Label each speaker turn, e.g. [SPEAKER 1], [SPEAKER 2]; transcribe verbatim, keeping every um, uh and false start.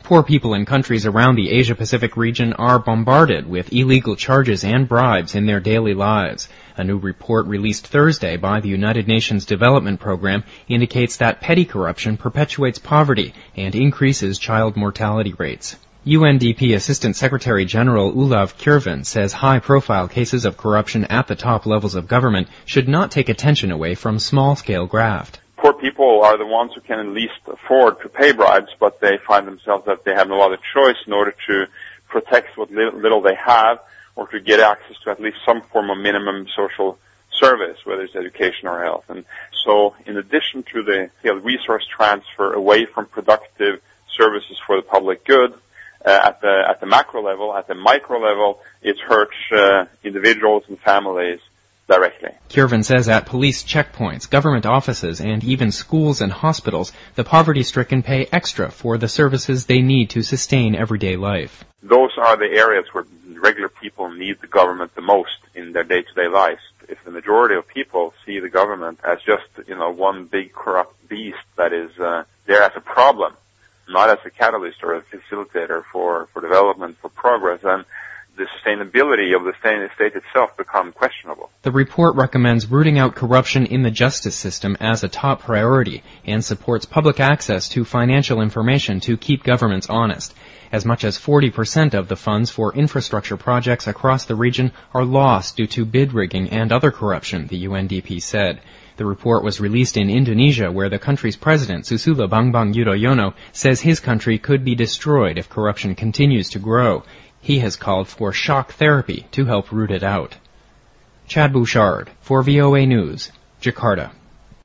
[SPEAKER 1] Poor people in countries around the Asia-Pacific region are bombarded with illegal charges and bribes in their daily lives. A new report released Thursday by the United Nations Development Program indicates that petty corruption perpetuates poverty and increases child mortality rates. U N D P Assistant Secretary General Olav Kjærven says high-profile cases of corruption at the top levels of government should not take attention away from small-scale graft.
[SPEAKER 2] Poor people are the ones who can at least afford to pay bribes, but they find themselves that they have no other choice in order to protect what little they have or to get access to at least some form of minimum social service, whether it's education or health. And so in addition to the resource transfer away from productive services for the public good, uh, at the at the macro level, at the micro level, it hurts uh, individuals and families directly.
[SPEAKER 1] Kjærven says at police checkpoints, government offices, and even schools and hospitals, the poverty-stricken pay extra for the services they need to sustain everyday life.
[SPEAKER 2] Those are the areas where regular people need the government the most in their day-to-day lives. If the majority of people see the government as just, you know, one big corrupt beast that is uh, there as a problem, not as a catalyst or a facilitator for, for development, for progress, then the sustainability of the state itself become questionable.
[SPEAKER 1] The report recommends rooting out corruption in the justice system as a top priority and supports public access to financial information to keep governments honest. As much as forty percent of the funds for infrastructure projects across the region are lost due to bid rigging and other corruption, the U N D P said. The report was released in Indonesia, where the country's president, Susilo Bambang Yudhoyono, says his country could be destroyed if corruption continues to grow. He has called for shock therapy to help root it out. Chad Bouchard for V O A News, Jakarta.